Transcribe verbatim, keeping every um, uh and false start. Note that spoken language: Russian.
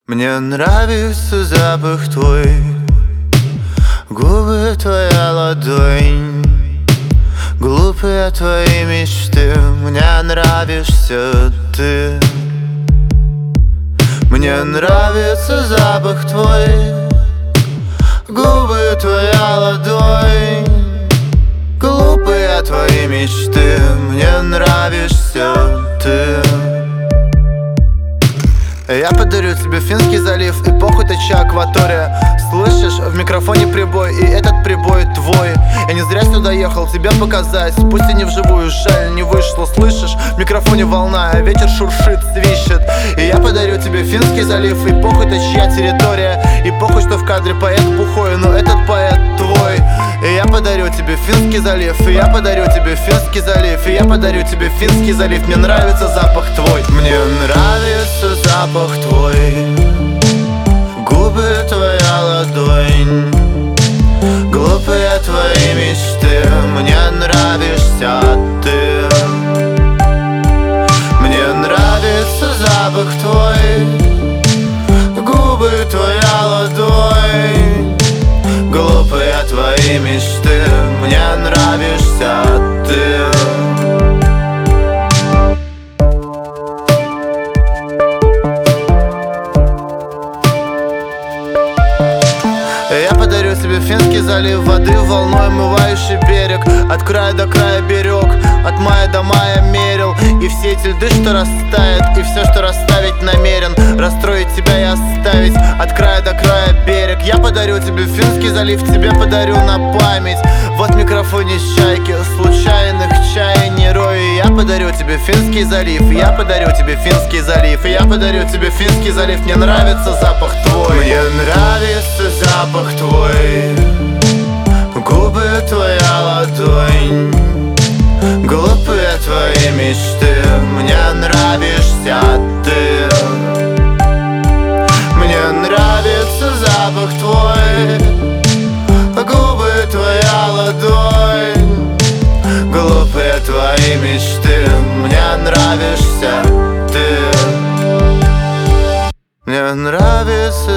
Мне нравится запах твой, губы твоя ладонь, глупые твои мечты. Мне нравишься ты. Мне нравится запах твой, губы твоя ладонь, глупые твои мечты. Мне нравишься ты. Я подарю тебе Финский залив и похуй тача акватория. Слышишь, в микрофоне прибой, и этот прибой твой. Я не зря сюда ехал тебя показать, пусть и не вживую, жаль, не вышло. Слышишь, в микрофоне волна, а ветер шуршит, свищет. И я подарю тебе Финский залив и похуй тачья территория. И похуй, что в кадре поэт бухой, но этот поэт твой. И я подарю тебе Финский залив, и я подарю тебе Финский залив, и я подарю тебе Финский залив. Мне нравится запах твой. Мне нравится запах твой, губы твоя ладонь, глупые твои мечты. Мне нравишься ты. Мне нравится запах твой, губы твоя ладонь, глупые твои мечты. Мне нравишься ты. Я подарю тебе Финский залив, воды волной омывающий берег. От края до края берег, от мая до мая мерил. И все эти льды, что растает, и все, что расставить намерен, расстроить тебя и оставить от края до края берег. Я подарю тебе Финский залив, тебе подарю на память. Вот в микрофоне чайки, случайных чаяний рой. И я подарю тебе Финский залив, я подарю тебе Финский залив, и я подарю тебе Финский залив. Мне нравится запах твой. Мне нравится запах твой, губы твоя ладонь, глупые твои мечты. Мне нравишься ты. Мне нравится запах твой, губы твоя ладонь, глупые твои мечты. Мне нравишься ты. Мне нравится